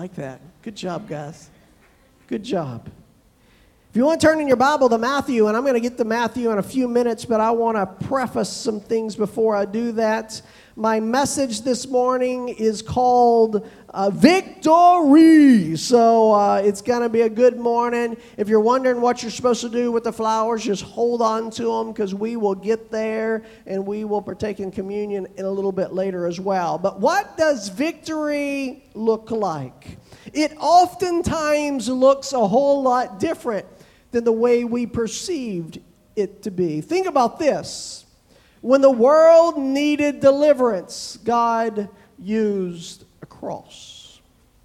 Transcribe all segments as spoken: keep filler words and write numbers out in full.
like that. Good job, guys. Good job. If you want to turn in your Bible to Matthew, and I'm going to get to Matthew in a few minutes, but I want to preface some things before I do that. My message this morning is called uh, Victory. So uh, it's going to be a good morning. If you're wondering what you're supposed to do with the flowers, just hold on to them because we will get there and we will partake in communion in a little bit later as well. But what does victory look like? It oftentimes looks a whole lot different than the way we perceived it to be. Think about this. When the world needed deliverance, God used a cross.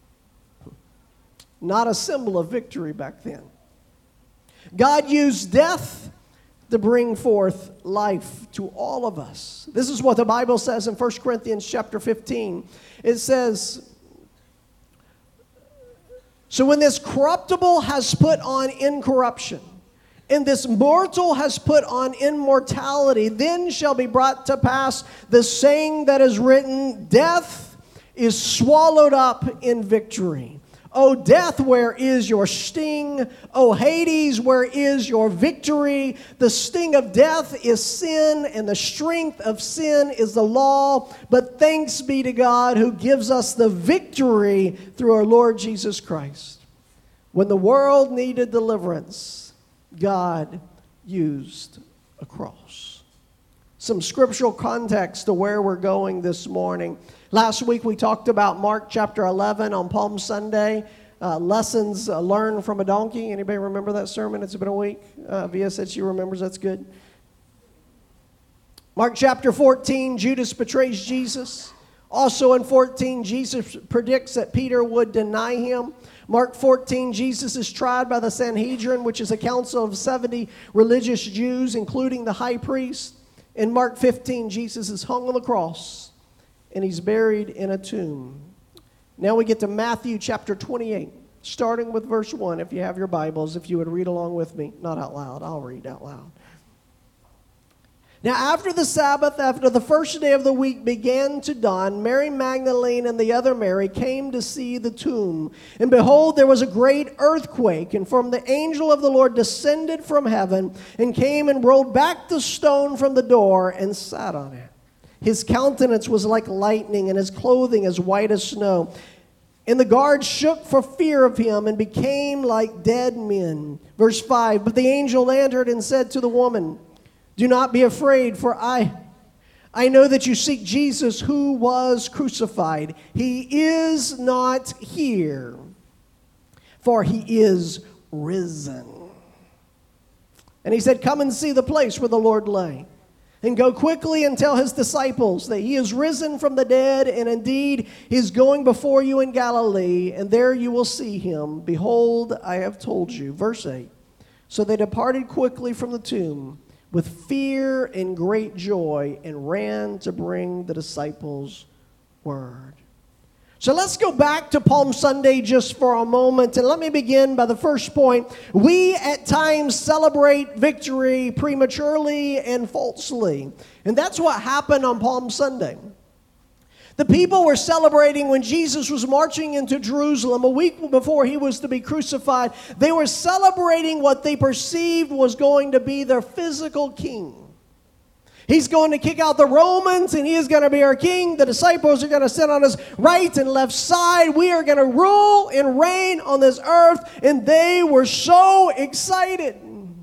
Not a symbol of victory back then. God used death to bring forth life to all of us. This is what the Bible says in First Corinthians chapter fifteen. It says, so when this corruptible has put on incorruption, and this mortal has put on immortality, then shall be brought to pass the saying that is written, death is swallowed up in victory. O death, where is your sting? O Hades, where is your victory? The sting of death is sin, and the strength of sin is the law. But thanks be to God who gives us the victory through our Lord Jesus Christ. When the world needed deliverance, God used a cross. Some scriptural context to where we're going this morning. Last week we talked about Mark chapter eleven on Palm Sunday. Uh, lessons uh, learned from a donkey. Anybody remember that sermon? It's been a week. Uh, Via said she remembers. That's good. Mark chapter fourteen, Judas betrays Jesus. Also in fourteen, Jesus predicts that Peter would deny him. Mark fourteen, Jesus is tried by the Sanhedrin, which is a council of seventy religious Jews, including the high priest. In Mark fifteen, Jesus is hung on the cross, and he's buried in a tomb. Now we get to Matthew chapter twenty-eight, starting with verse one. If you have your Bibles, if you would read along with me. Not out loud, I'll read out loud. Now after the Sabbath, after the first day of the week began to dawn, Mary Magdalene and the other Mary came to see the tomb. And behold, there was a great earthquake, and from the angel of the Lord descended from heaven, and came and rolled back the stone from the door, and sat on it. His countenance was like lightning, and his clothing as white as snow. And the guards shook for fear of him, and became like dead men. Verse five, but the angel answered and said to the woman, do not be afraid, for I, I know that you seek Jesus who was crucified. He is not here, for he is risen. And he said, come and see the place where the Lord lay. And go quickly and tell his disciples that he is risen from the dead, and indeed he is going before you in Galilee, and there you will see him. Behold, I have told you. Verse eight, so they departed quickly from the tomb with fear and great joy, and ran to bring the disciples word. So let's go back to Palm Sunday just for a moment, and let me begin by the first point. We at times celebrate victory prematurely and falsely, and that's what happened on Palm Sunday. The people were celebrating when Jesus was marching into Jerusalem a week before he was to be crucified. They were celebrating what they perceived was going to be their physical king. He's going to kick out the Romans, and he is going to be our king. The disciples are going to sit on his right and left side. We are going to rule and reign on this earth, and they were so excited.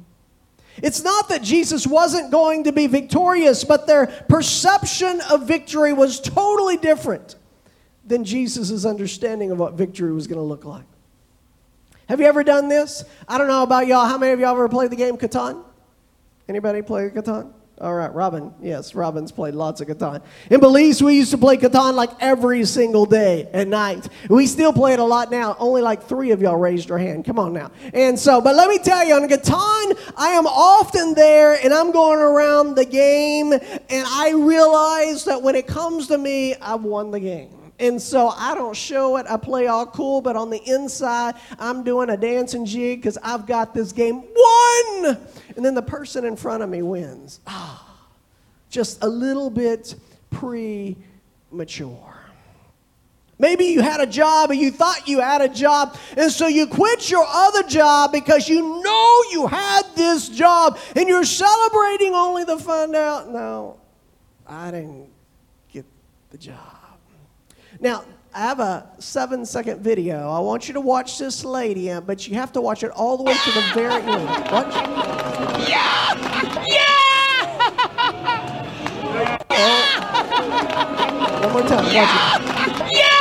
It's not that Jesus wasn't going to be victorious, but their perception of victory was totally different than Jesus' understanding of what victory was going to look like. Have you ever done this? I don't know about y'all. How many of y'all ever played the game Catan? Anybody play Catan? All right, Robin. Yes, Robin's played lots of Catan. In Belize, we used to play Catan like every single day at night. We still play it a lot now. Only like three of y'all raised your hand. Come on now. And so, but let me tell you, on Catan, I am often there, and I'm going around the game, and I realize that when it comes to me, I've won the game. And so I don't show it. I play all cool, but on the inside, I'm doing a dancing jig because I've got this game won. And then the person in front of me wins. Ah, just a little bit premature. Maybe you had a job or you thought you had a job, and so you quit your other job because you know you had this job, and you're celebrating only to find out, no, I didn't get the job. Now, I have a seven-second video. I want you to watch this lady, but you have to watch it all the way to the very end. Watch. Yeah! Yeah! Oh. One more time. Watch it. Yeah!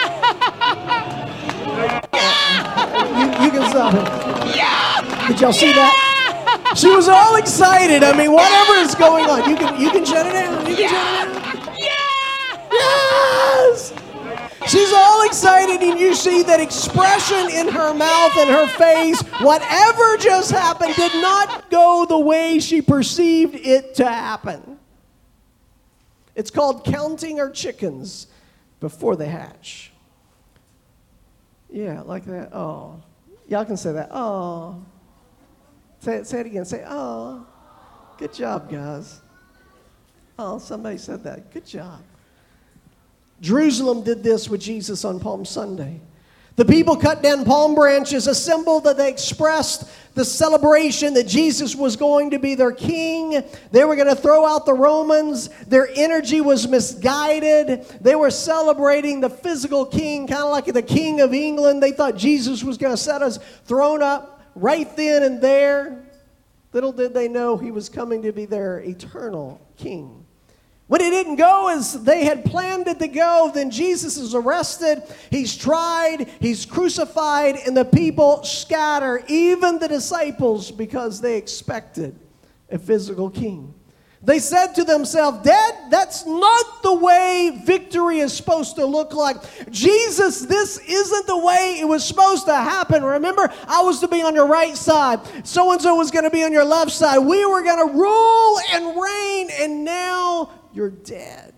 You, you can stop it. Yeah! Did y'all see that? She was all excited. I mean, whatever is going on, you can you can shut it down. You can shut it down. Yeah! Yes! She's all excited, and you see that expression in her mouth and her face. Whatever just happened did not go the way she perceived it to happen. It's called counting her chickens before they hatch. Yeah, like that. Oh. Y'all can say that. Oh. Say it, say it again. Say, oh. Good job, guys. Oh, somebody said that. Good job. Jerusalem did this with Jesus on Palm Sunday. The people cut down palm branches, a symbol that they expressed the celebration that Jesus was going to be their king. They were going to throw out the Romans. Their energy was misguided. They were celebrating the physical king, kind of like the king of England. They thought Jesus was going to set his throne up right then and there. Little did they know he was coming to be their eternal king. When it didn't go as they had planned it to go, then Jesus is arrested, he's tried, he's crucified, and the people scatter, even the disciples, because they expected a physical king. They said to themselves, Dad, that's not the way victory is supposed to look like. Jesus, this isn't the way it was supposed to happen. Remember, I was to be on your right side. So-and-so was going to be on your left side. We were going to rule and reign, and now you're dead.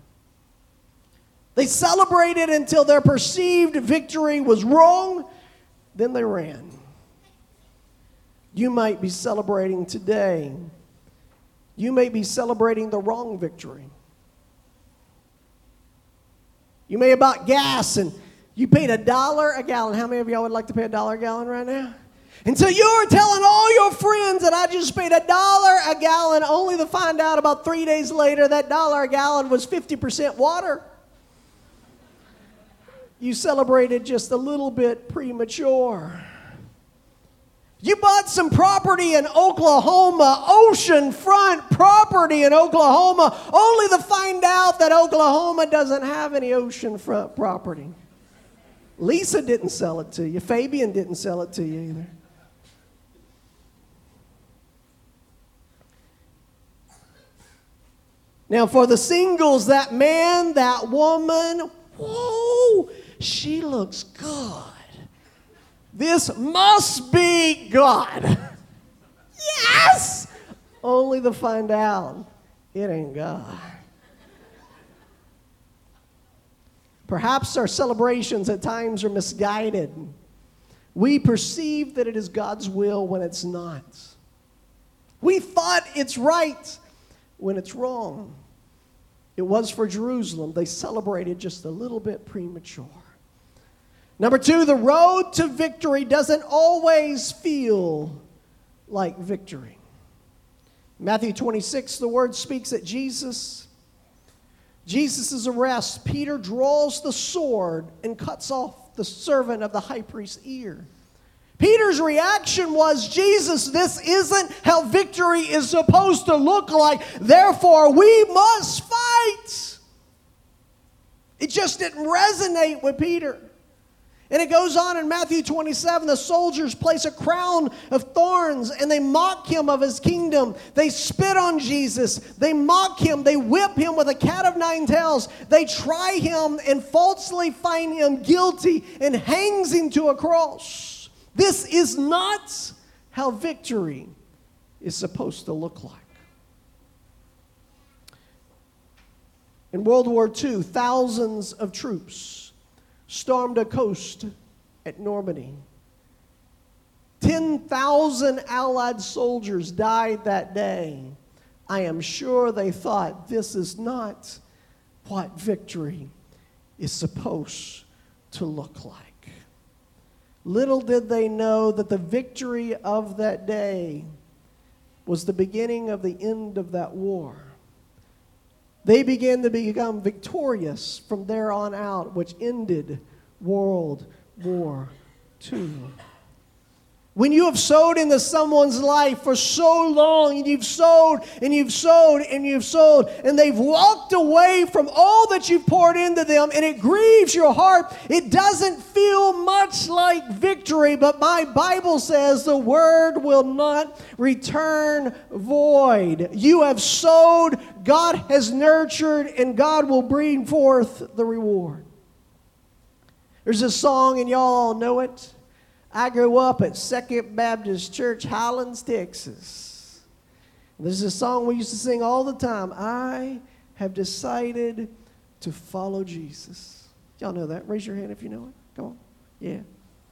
They celebrated until their perceived victory was wrong. Then they ran. You might be celebrating today. You may be celebrating the wrong victory. You may have bought gas and you paid a dollar a gallon. How many of y'all would like to pay a dollar a gallon right now? Until you're telling all your friends that I just paid a dollar a gallon, only to find out about three days later that dollar a gallon was fifty percent water. You celebrated just a little bit premature. You bought some property in Oklahoma, oceanfront property in Oklahoma, only to find out that Oklahoma doesn't have any oceanfront property. Lisa didn't sell it to you. Fabian didn't sell it to you either. Now, for the singles, that man, that woman, whoa, she looks good. This must be God. Yes! Only to find out it ain't God. Perhaps our celebrations at times are misguided. We perceive that it is God's will when it's not. We thought it's right when it's wrong. It was for Jerusalem. They celebrated just a little bit premature. Number two, the road to victory doesn't always feel like victory. Matthew twenty-six, the word speaks that Jesus, Jesus' arrest, Peter draws the sword and cuts off the servant of the high priest's ear. Peter's reaction was, Jesus, this isn't how victory is supposed to look like. Therefore, we must fight. It just didn't resonate with Peter. And it goes on in Matthew twenty-seven, the soldiers place a crown of thorns and they mock him of his kingdom. They spit on Jesus. They mock him. They whip him with a cat of nine tails. They try him and falsely find him guilty and hangs him to a cross. This is not how victory is supposed to look like. In World War Two, thousands of troops stormed a coast at Normandy. ten thousand Allied soldiers died that day. I am sure they thought, this is not what victory is supposed to look like. Little did they know that the victory of that day was the beginning of the end of that war. They began to become victorious from there on out, which ended World War Two. When you have sowed into someone's life for so long, and you've sowed, and you've sowed, and you've sowed, and they've walked away from all that you've poured into them, and it grieves your heart, it doesn't feel much like victory, but my Bible says the word will not return void. You have sowed, God has nurtured, and God will bring forth the reward. There's a song, and y'all all know it. I grew up at Second Baptist Church, Highlands, Texas. This is a song we used to sing all the time. I have decided to follow Jesus. Y'all know that? Raise your hand if you know it. Come on. Yeah.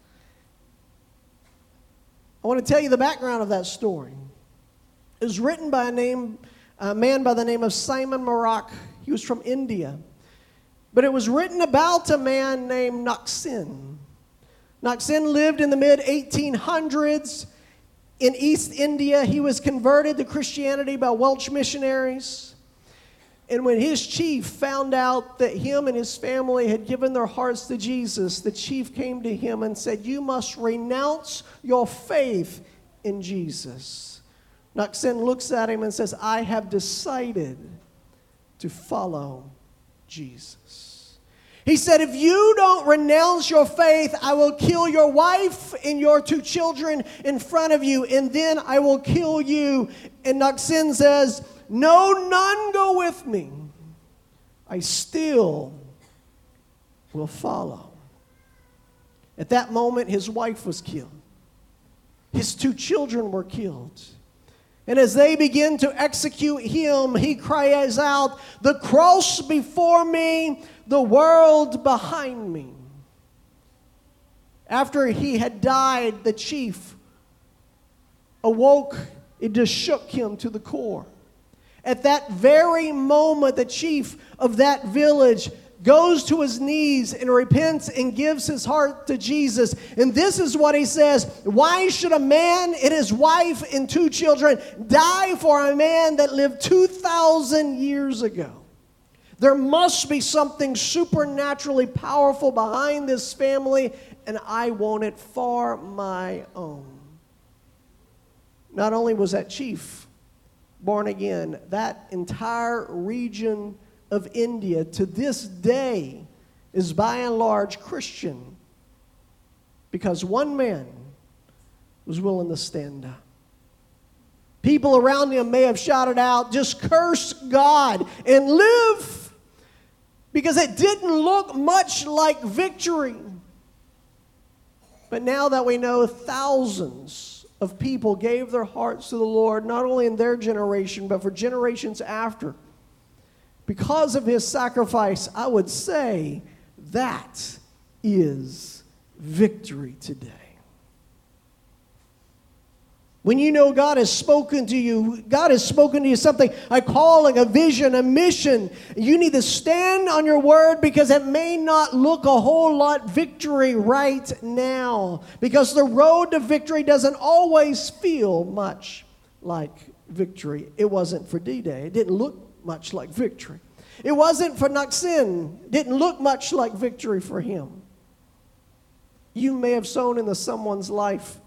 I want to tell you the background of that story. It was written by a, name, a man by the name of Simon Marak. He was from India. But it was written about a man named Naksin. Naksin lived in the mid eighteen hundreds in East India. He was converted to Christianity by Welsh missionaries. And when his chief found out that him and his family had given their hearts to Jesus, the chief came to him and said, "You must renounce your faith in Jesus." Naksin looks at him and says, "I have decided to follow Jesus." He said, "If you don't renounce your faith, I will kill your wife and your two children in front of you, and then I will kill you." And Naksin says, "No, none go with me. I still will follow." At that moment, his wife was killed. His two children were killed. And as they begin to execute him, he cries out, "The cross before me, the world behind me." After he had died, the chief awoke. It just shook him to the core. At that very moment, the chief of that village goes to his knees and repents and gives his heart to Jesus. And this is what he says: "Why should a man and his wife and two children die for a man that lived two thousand years ago? There must be something supernaturally powerful behind this family, and I want it for my own." Not only was that chief born again, that entire region of India to this day is by and large Christian because one man was willing to stand up. People around him may have shouted out, "Just curse God and live," because it didn't look much like victory. But now that we know thousands of people gave their hearts to the Lord, not only in their generation, but for generations after, because of his sacrifice, I would say that is victory today. When you know God has spoken to you, God has spoken to you something, a calling, a vision, a mission, you need to stand on your word because it may not look a whole lot victory right now. Because the road to victory doesn't always feel much like victory. It wasn't for D-Day. It didn't look much like victory. It wasn't for Naksin. It didn't look much like victory for him. You may have sown into someone's life.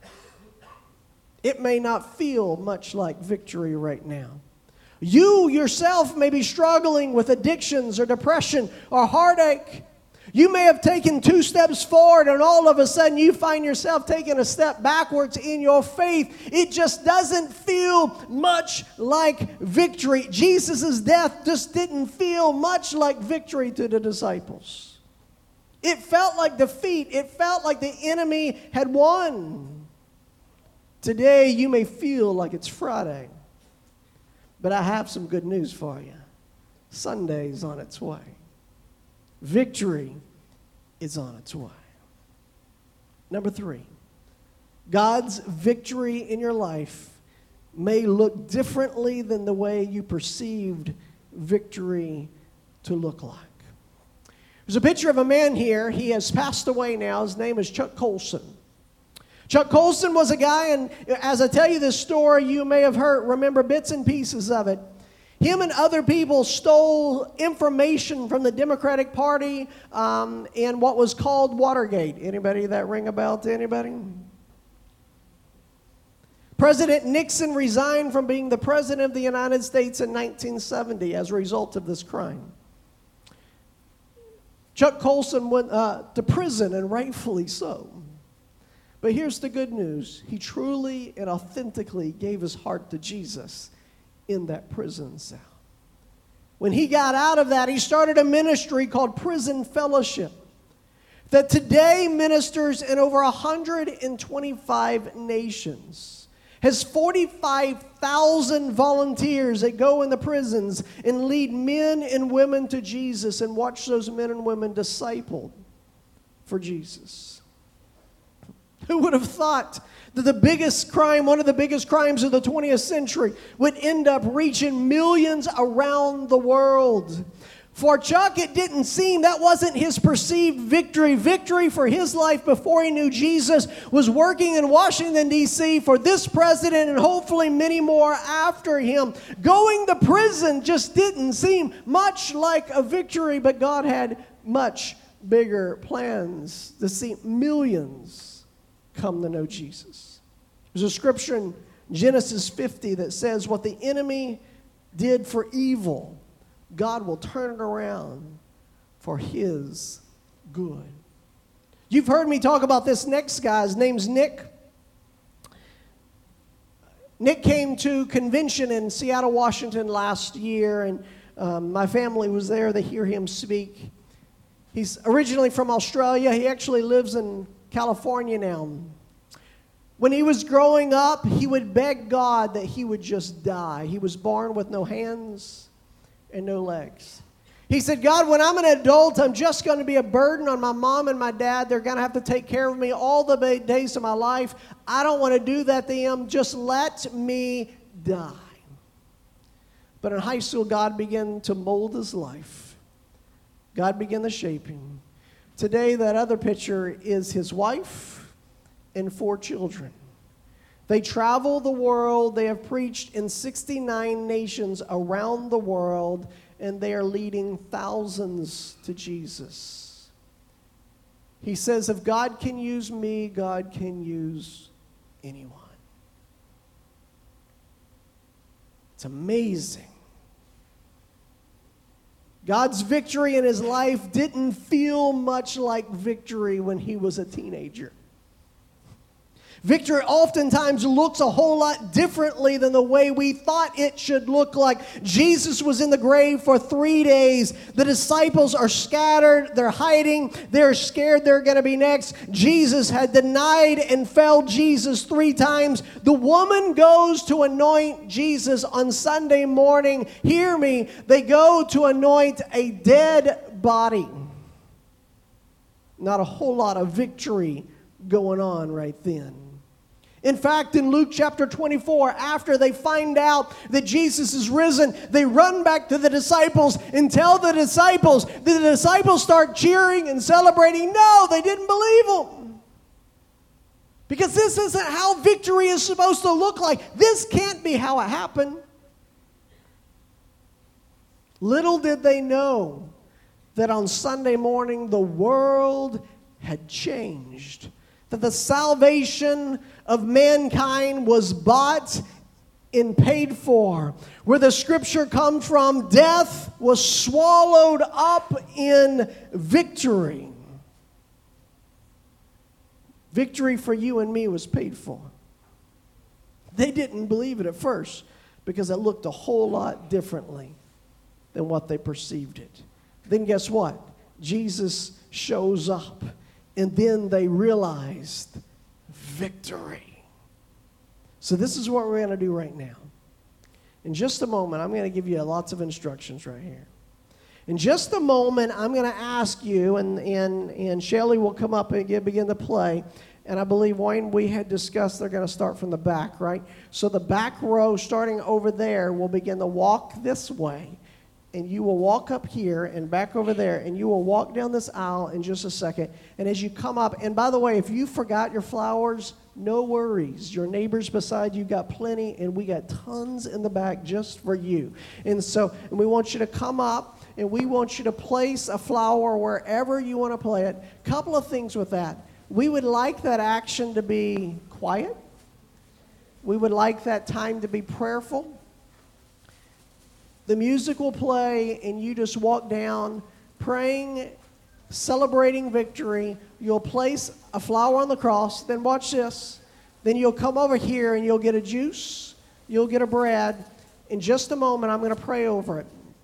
It may not feel much like victory right now. You yourself may be struggling with addictions or depression or heartache. You may have taken two steps forward and all of a sudden you find yourself taking a step backwards in your faith. It just doesn't feel much like victory. Jesus' death just didn't feel much like victory to the disciples. It felt like defeat. It felt like the enemy had won. Today you may feel like it's Friday, but I have some good news for you. Sunday's on its way. Victory is on its way. Number three, God's victory in your life may look differently than the way you perceived victory to look like. There's a picture of a man here. He has passed away now. His name is Chuck Colson. Chuck Colson was a guy, and as I tell you this story, you may have heard, remember bits and pieces of it. Him and other people stole information from the Democratic Party um, in what was called Watergate. Anybody that ring a bell to anybody? President Nixon resigned from being the president of the United States in nineteen seventy as a result of this crime. Chuck Colson went uh, to prison, and rightfully so. But here's the good news. He truly and authentically gave his heart to Jesus in that prison cell. When he got out of that, he started a ministry called Prison Fellowship that today ministers in over one hundred twenty-five nations. Has forty-five thousand volunteers that go in the prisons and lead men and women to Jesus and watch those men and women discipled for Jesus. Who would have thought that the biggest crime, one of the biggest crimes of the twentieth century, would end up reaching millions around the world? For Chuck, it didn't seem, that wasn't his perceived victory. Victory for his life before he knew Jesus was working in Washington, D C for this president and hopefully many more after him. Going to prison just didn't seem much like a victory, but God had much bigger plans to see millions come to know Jesus. There's a scripture in Genesis fifty that says, what the enemy did for evil, God will turn it around for his good. You've heard me talk about this next guy. His name's Nick. Nick came to convention in Seattle, Washington last year, and um, my family was there to hear him speak. He's originally from Australia. He actually lives in California now. When he was growing up, he would beg God that he would just die. He was born with no hands and no legs. He said, God, when I'm an adult, I'm just going to be a burden on my mom and my dad. They're going to have to take care of me all the days of my life. I don't want to do that to them. Just let me die. But in high school, God began to mold his life. God began to shape him. Today, that other picture is his wife and four children. They travel the world. They have preached in sixty-nine nations around the world, and they are leading thousands to Jesus. He says, if God can use me, God can use anyone. It's amazing. God's victory in his life didn't feel much like victory when he was a teenager. Victory oftentimes looks a whole lot differently than the way we thought it should look like. Jesus was in the grave for three days. The disciples are scattered. They're hiding. They're scared they're going to be next. Jesus had denied and failed Jesus three times. The woman goes to anoint Jesus on Sunday morning. Hear me. They go to anoint a dead body. Not a whole lot of victory going on right then. In fact, in Luke chapter twenty-four, after they find out that Jesus is risen, they run back to the disciples and tell the disciples. The disciples start cheering and celebrating. No, they didn't believe him. Because this isn't how victory is supposed to look like. This can't be how it happened. Little did they know that on Sunday morning the world had changed. That the salvation of mankind was bought and paid for. Where the scripture comes from, death was swallowed up in victory. Victory for you and me was paid for. They didn't believe it at first because it looked a whole lot differently than what they perceived it. Then guess what? Jesus shows up. And then they realized victory. So this is what we're going to do right now. In just a moment, I'm going to give you lots of instructions right here. In just a moment, I'm going to ask you, and, and, and Shelly will come up and get, begin to play. And I believe, Wayne, we had discussed they're going to start from the back, right? So the back row, starting over there, will begin to walk this way. and you will walk up here and back over there, and you will walk down this aisle in just a second. And as you come up, and by the way, if you forgot your flowers, no worries. Your neighbors beside you got plenty, and we got tons in the back just for you. And so, and we want you to come up, and we want you to place a flower wherever you want to play it. Couple of things with that. We would like that action to be quiet. We would like that time to be prayerful. The music will play, and you just walk down praying, celebrating victory. You'll place a flower on the cross. Then watch this. Then you'll come over here, and you'll get a juice. You'll get a bread. In just a moment, I'm going to pray over it.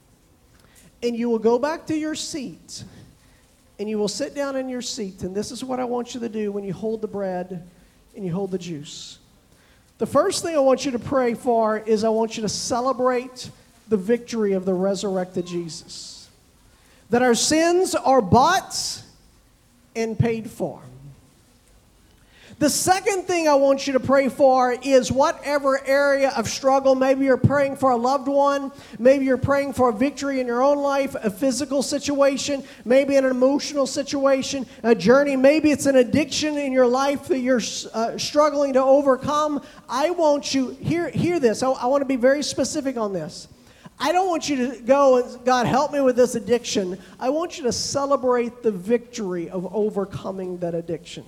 And you will go back to your seat, and you will sit down in your seat. And this is what I want you to do when you hold the bread and you hold the juice. The first thing I want you to pray for is I want you to celebrate the victory of the resurrected Jesus. That our sins are bought and paid for. The second thing I want you to pray for is whatever area of struggle. Maybe you're praying for a loved one. Maybe you're praying for a victory in your own life, a physical situation, maybe an emotional situation, a journey. Maybe it's an addiction in your life that you're uh, struggling to overcome. I want you, hear, hear this. I, I want to be very specific on this. I don't want you to go and, God, help me with this addiction. I want you to celebrate the victory of overcoming that addiction.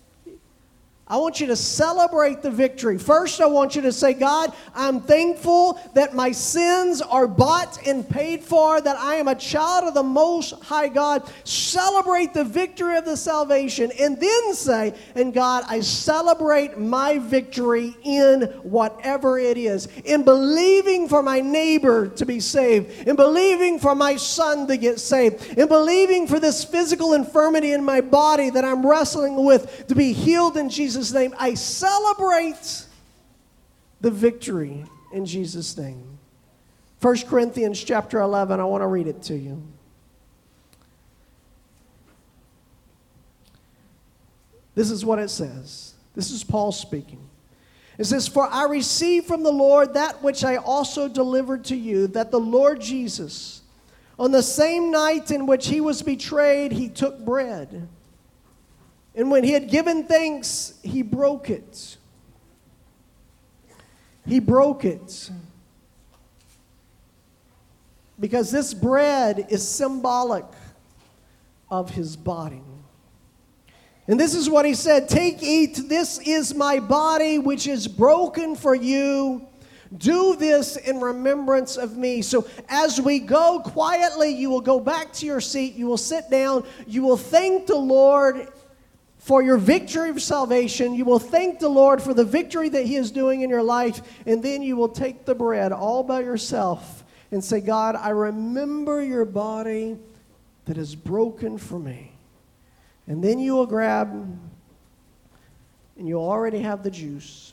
I want you to celebrate the victory. First, I want you to say, God, I'm thankful that my sins are bought and paid for, that I am a child of the Most High God. Celebrate the victory of the salvation. And then say, and God, I celebrate my victory in whatever it is. In believing for my neighbor to be saved. In believing for my son to get saved. In believing for this physical infirmity in my body that I'm wrestling with to be healed in Jesus' name. I celebrate the victory in Jesus' name. First Corinthians chapter eleven, I want to read it to you. This is what it says. This is Paul speaking. It says, for I received from the Lord that which I also delivered to you, that the Lord Jesus, on the same night in which he was betrayed, he took bread. And when he had given thanks, he broke it. He broke it. Because this bread is symbolic of his body. And this is what he said, take, eat, this is my body which is broken for you. Do this in remembrance of me. So as we go quietly, you will go back to your seat. You will sit down. You will thank the Lord for your victory of salvation. You will thank the Lord for the victory that he is doing in your life. And then you will take the bread all by yourself and say, God, I remember your body that is broken for me. And then you will grab, and you'll already have the juice.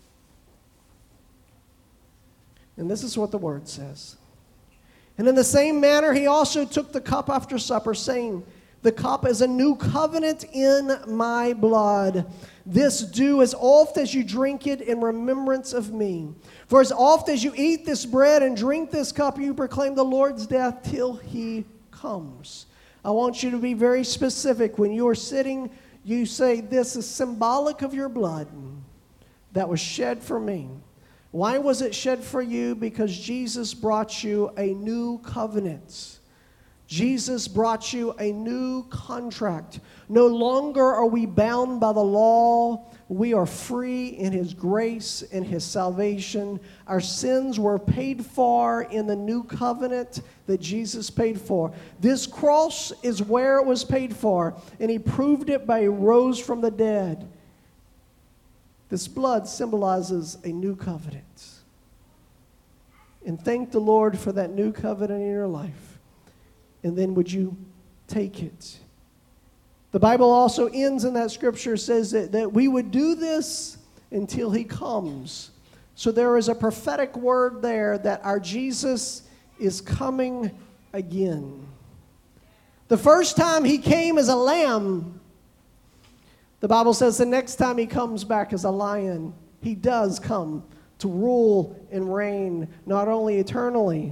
And this is what the word says. And in the same manner, he also took the cup after supper, saying, the cup is a new covenant in my blood. This do as oft as you drink it in remembrance of me. For as oft as you eat this bread and drink this cup, you proclaim the Lord's death till he comes. I want you to be very specific. When you are sitting, you say, this is symbolic of your blood that was shed for me. Why was it shed for you? Because Jesus brought you a new covenant. Jesus brought you a new contract. No longer are we bound by the law. We are free in his grace and his salvation. Our sins were paid for in the new covenant that Jesus paid for. This cross is where it was paid for, and he proved it by he rose from the dead. This blood symbolizes a new covenant. And thank the Lord for that new covenant in your life. And then would you take it? The Bible also ends in that scripture, says that, that we would do this until he comes. So there is a prophetic word there that our Jesus is coming again. The first time he came as a lamb, the Bible says the next time he comes back as a lion, he does come to rule and reign, not only eternally,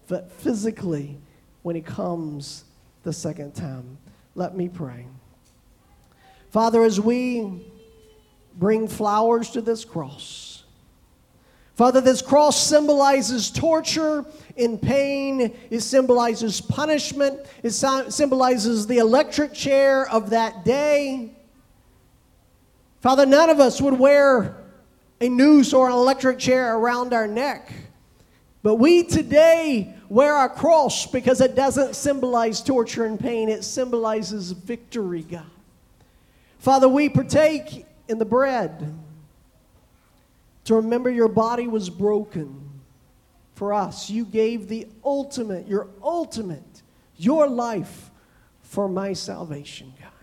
but physically when he comes the second time. Let me pray. Father, as we bring flowers to this cross, Father, this cross symbolizes torture and pain. It symbolizes punishment. It symbolizes the electric chair of that day. Father, none of us would wear a noose or an electric chair around our neck. But we today wear our cross because it doesn't symbolize torture and pain. It symbolizes victory, God. Father, we partake in the bread to remember your body was broken for us. You gave the ultimate, your ultimate, your life for my salvation, God.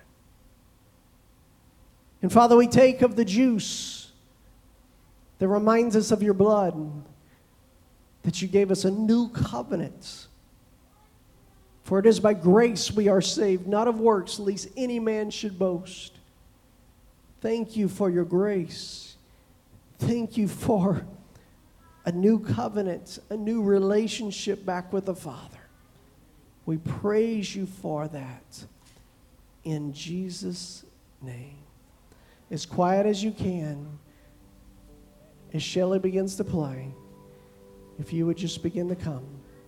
And Father, we take of the juice that reminds us of your blood, that you gave us a new covenant. For it is by grace we are saved, not of works, lest any man should boast. Thank you for your grace. Thank you for a new covenant, a new relationship back with the Father. We praise you for that. In Jesus' name. As quiet as you can, as Shelley begins to play, if you would just begin to come.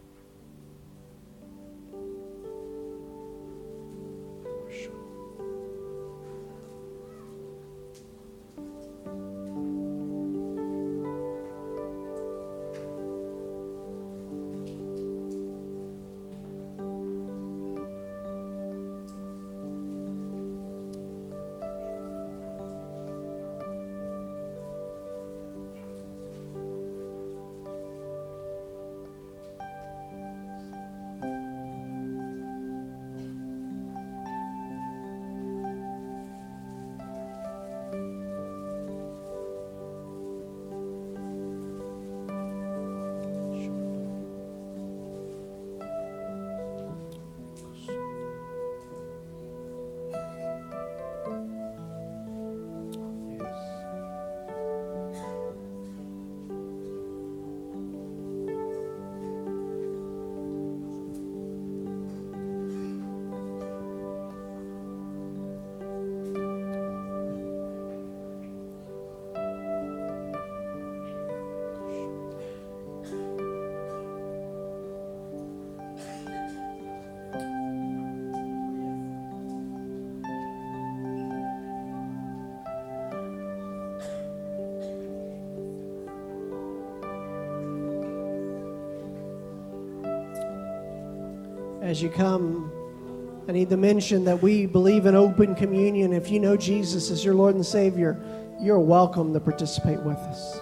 As you come, I need to mention that we believe in open communion. If you know Jesus as your Lord and Savior, you're welcome to participate with us.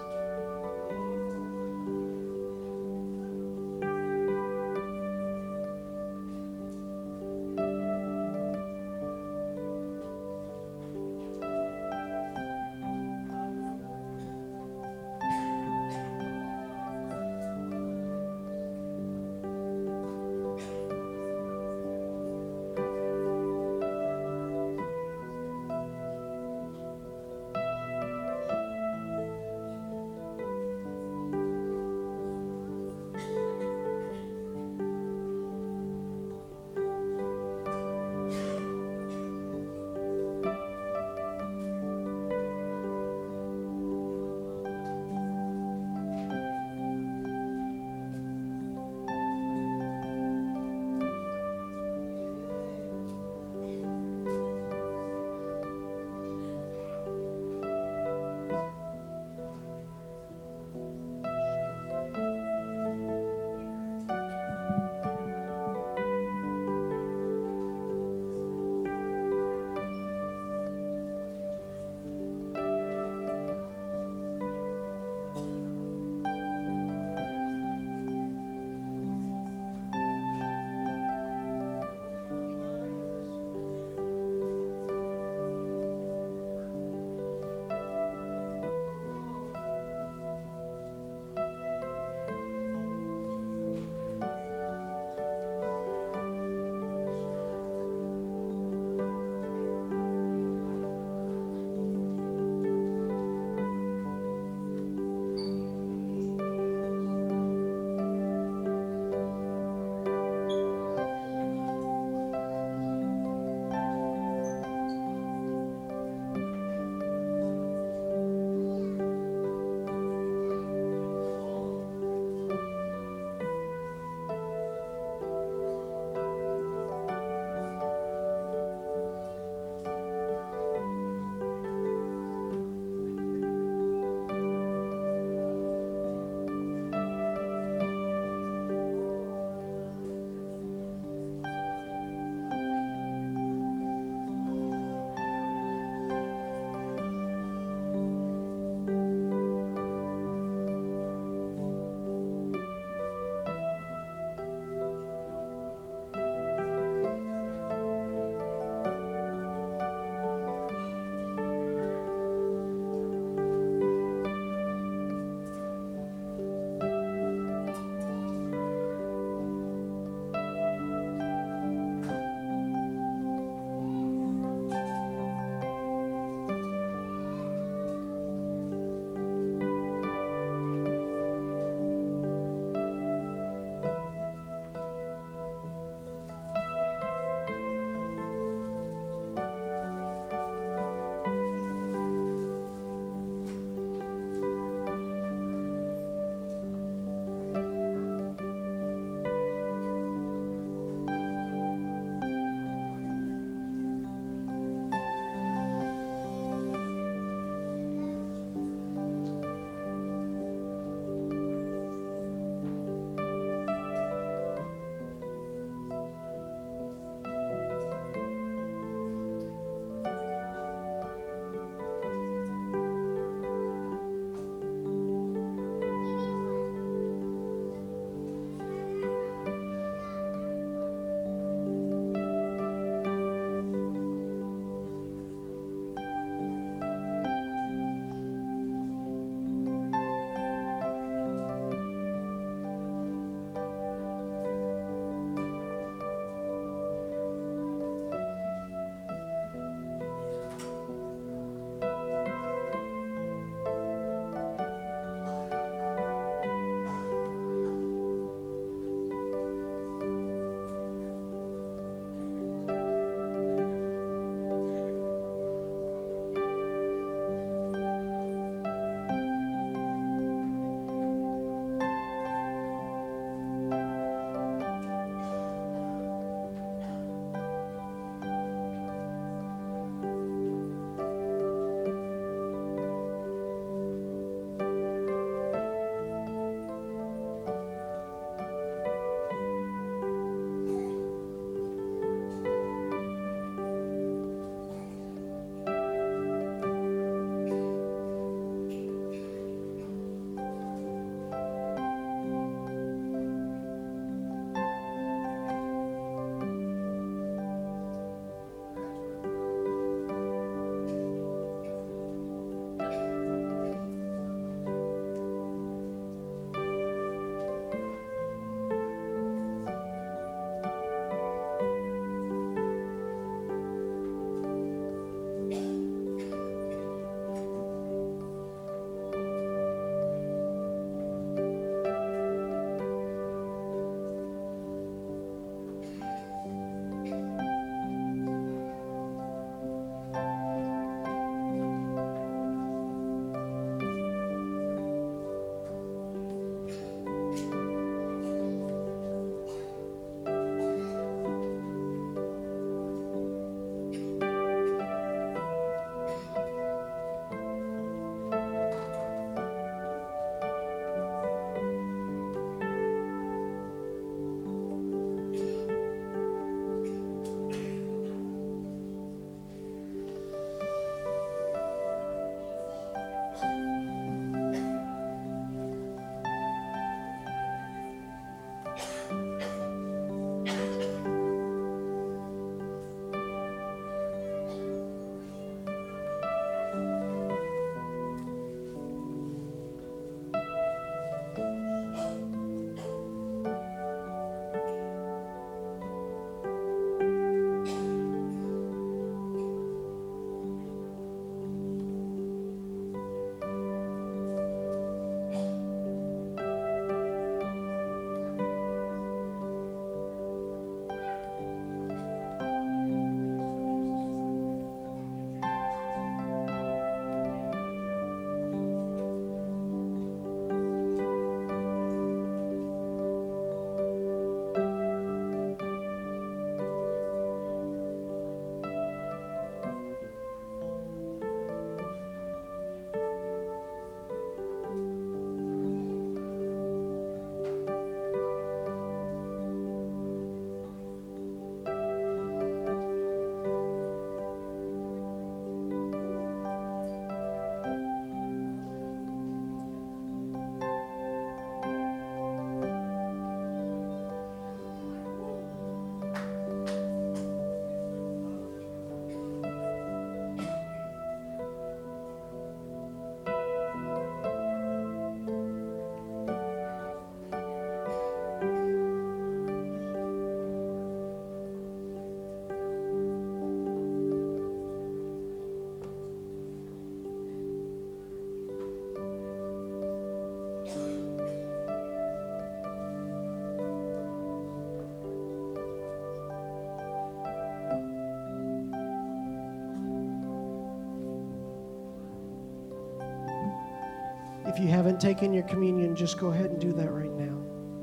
If you haven't taken your communion, just go ahead and do that right now.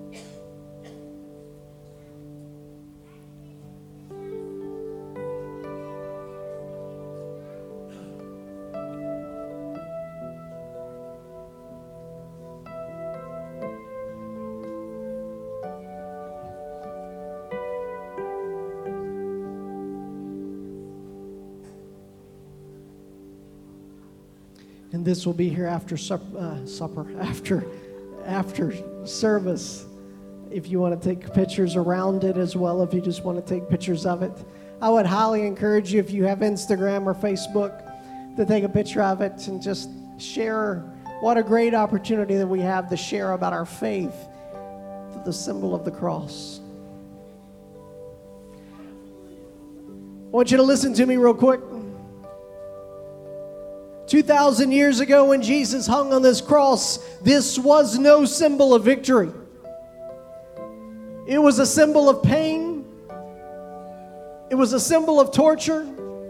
And this will be here after sup- uh, supper, after, after service. If you want to take pictures around it as well, if you just want to take pictures of it. I would highly encourage you, if you have Instagram or Facebook, to take a picture of it and just share. What a great opportunity that we have to share about our faith through the symbol of the cross. I want you to listen to me real quick. two thousand years ago when Jesus hung on this cross, this was no symbol of victory. It was a symbol of pain. It was a symbol of torture.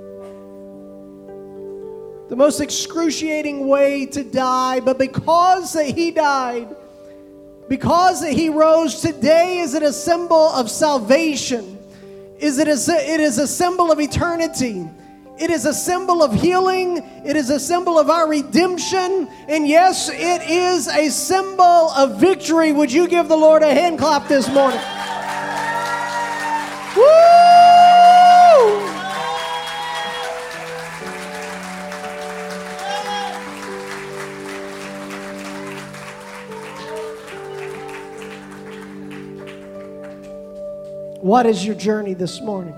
The most excruciating way to die. But because that he died, because that he rose, today is it a symbol of salvation? Is it a, it is a symbol of eternity. It is a symbol of healing. It is a symbol of our redemption. And yes, it is a symbol of victory. Would you give the Lord a hand clap this morning? Woo! What is your journey this morning?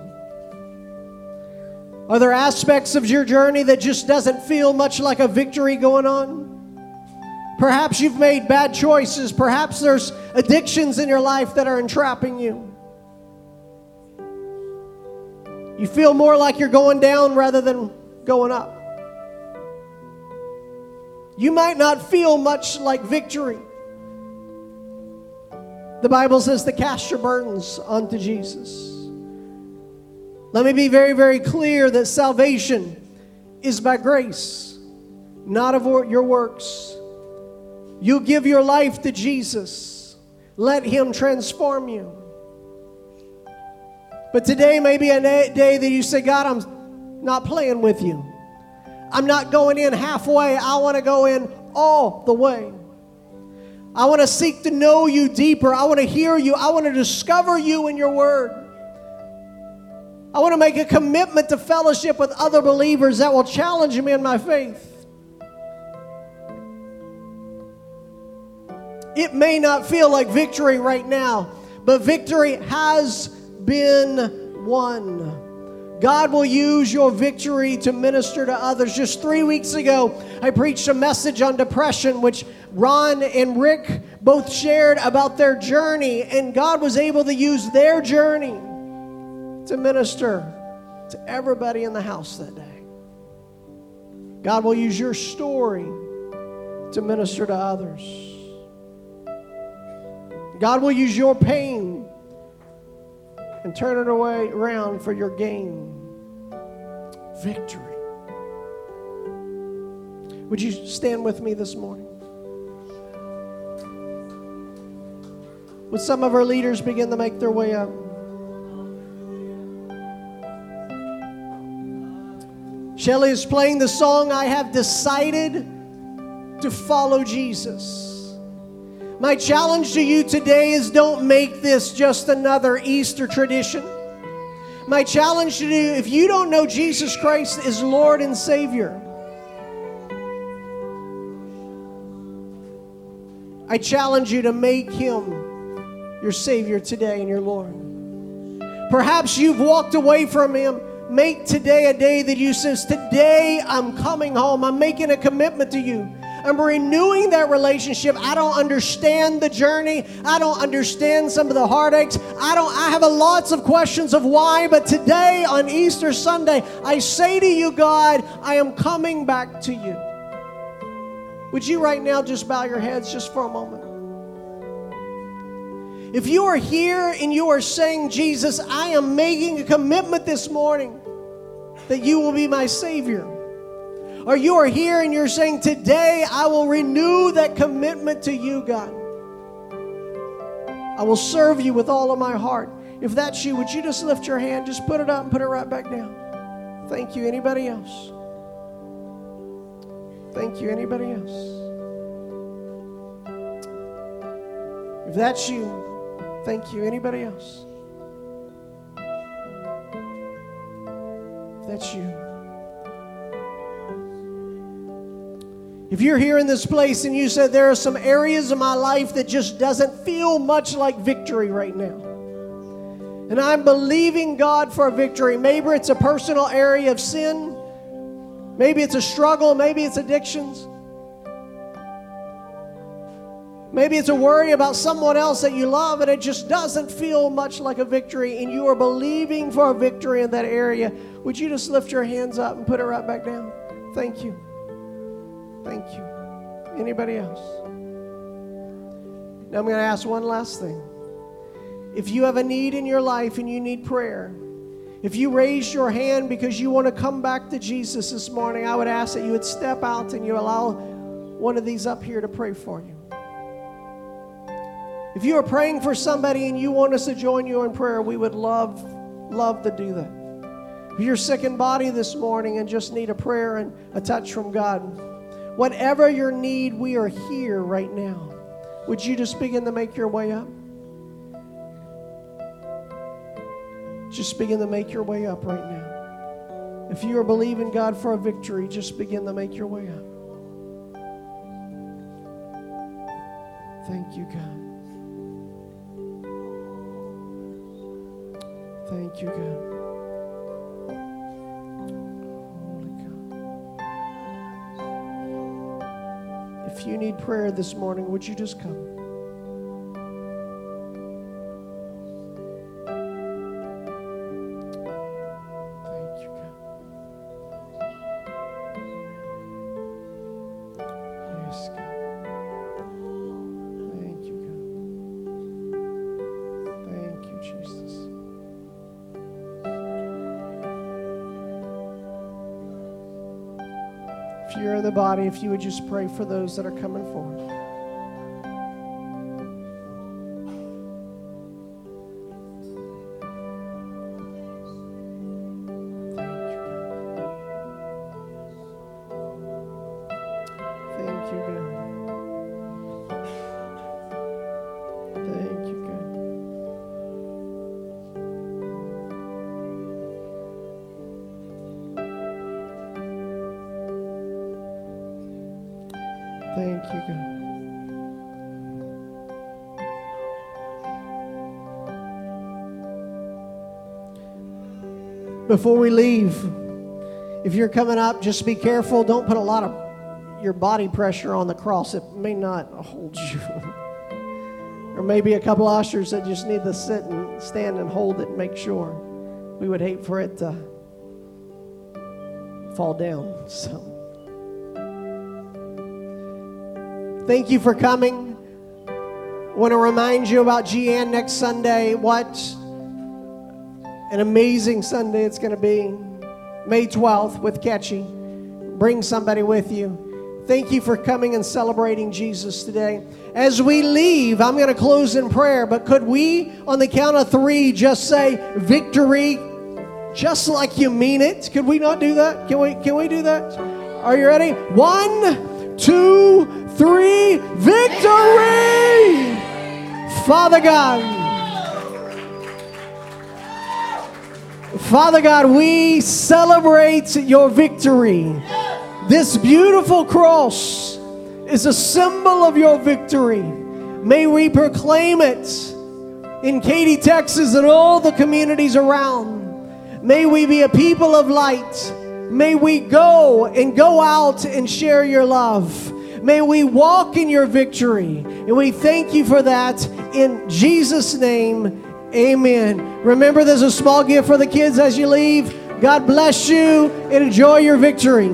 Are there aspects of your journey that just doesn't feel much like a victory going on? Perhaps you've made bad choices. Perhaps there's addictions in your life that are entrapping you. You feel more like you're going down rather than going up. You might not feel much like victory. The Bible says to cast your burdens onto Jesus. Let me be very, very clear that salvation is by grace, not of your works. You give your life to Jesus. Let him transform you. But today may be a day that you say, God, I'm not playing with you. I'm not going in halfway. I want to go in all the way. I want to seek to know you deeper. I want to hear you. I want to discover you in your word. I want to make a commitment to fellowship with other believers that will challenge me in my faith. It may not feel like victory right now, but victory has been won. God will use your victory to minister to others. Just three weeks ago, I preached a message on depression, which Ron and Rick both shared about their journey, and God was able to use their journey to minister to everybody in the house that day. God will use your story to minister to others. God will use your pain and turn it away around for your gain. Victory. Would you stand with me this morning? Would some of our leaders begin to make their way up? Shelley is playing the song, I Have Decided to Follow Jesus. My challenge to you today is don't make this just another Easter tradition. My challenge to you, if you don't know Jesus Christ as Lord and Savior, I challenge you to make him your Savior today and your Lord. Perhaps you've walked away from him. Make today a day that you says, today I'm coming home. I'm making a commitment to you. I'm renewing that relationship. I don't understand the journey. I don't understand some of the heartaches. I don't, I have a lots of questions of why, but today on Easter Sunday, I say to you, God, I am coming back to you. Would you right now just bow your heads just for a moment? If you are here and you are saying, Jesus, I am making a commitment this morning that you will be my Savior. Or you are here and you're saying, today I will renew that commitment to you, God. I will serve you with all of my heart. If that's you, would you just lift your hand, just put it up and put it right back down. Thank you. Anybody else? Thank you. Anybody else? If that's you, thank you. Anybody else? If that's you. If you're here in this place and you said there are some areas of my life that just doesn't feel much like victory right now, and I'm believing God for a victory. Maybe it's a personal area of sin. Maybe it's a struggle. Maybe it's addictions. Maybe it's a worry about someone else that you love and it just doesn't feel much like a victory, and you are believing for a victory in that area. Would you just lift your hands up and put it right back down? Thank you. Thank you. Anybody else? Now I'm going to ask one last thing. If you have a need in your life and you need prayer, if you raised your hand because you want to come back to Jesus this morning, I would ask that you would step out and you allow one of these up here to pray for you. If you are praying for somebody and you want us to join you in prayer, we would love, love to do that. If you're sick in body this morning and just need a prayer and a touch from God, whatever your need, we are here right now. Would you just begin to make your way up? Just begin to make your way up right now. If you are believing God for a victory, just begin to make your way up. Thank you, God. Thank you, God. Holy God. If you need prayer this morning, would you just come? If you're in the body, if you would just pray for those that are coming forward. Thank you, God. Thank you, God. Thank you, God. Before we leave, if you're coming up, just be careful. Don't put a lot of your body pressure on the cross. It may not hold you. Or maybe a couple ushers that just need to sit and stand and hold it and make sure. We would hate for it to fall down. So. Thank you for coming. I want to remind you about G N next Sunday. What an amazing Sunday it's going to be. May twelfth with Catchy. Bring somebody with you. Thank you for coming and celebrating Jesus today. As we leave, I'm going to close in prayer, but could we, on the count of three, just say victory, just like you mean it? Could we not do that? Can we, can we do that? Are you ready? One, two, three, victory! Father God, Father God, we celebrate your victory. This beautiful cross is a symbol of your victory. May we proclaim it in Katy, Texas, and all the communities around. May we be a people of light. May we go and go out and share your love. May we walk in your victory. And we thank you for that. In Jesus' name, amen. Remember, there's a small gift for the kids as you leave. God bless you and enjoy your victory.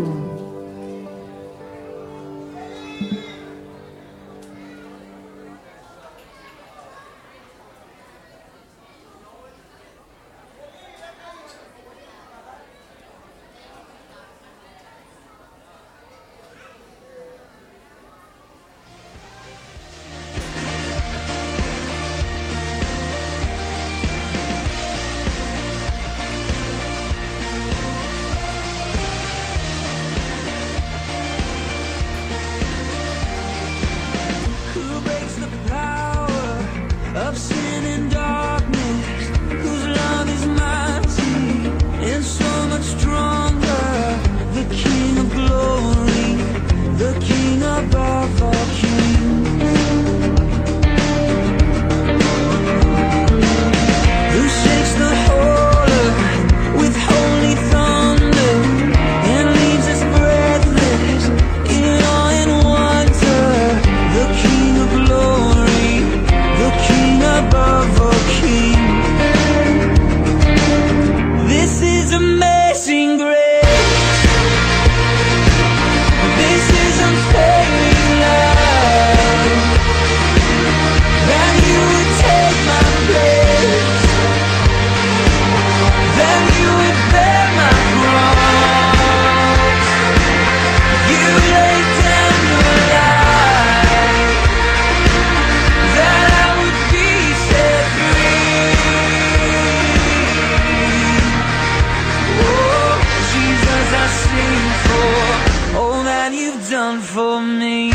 done for me.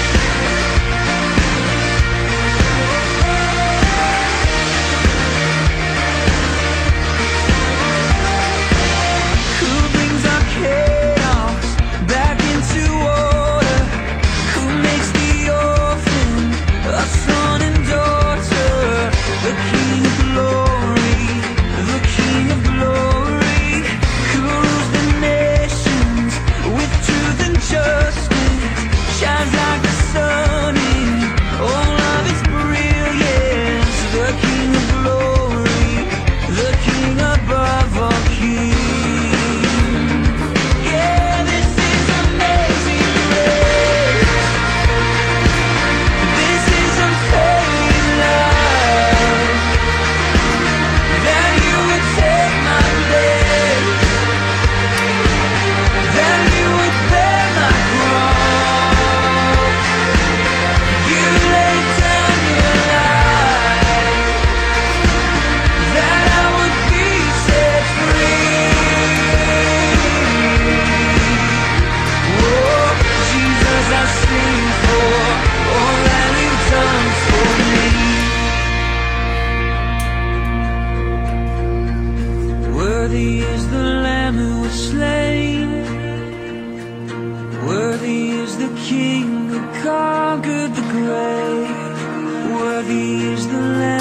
Worthy is the Lamb who was slain. Worthy is the King who conquered the grave. Worthy is the Lamb.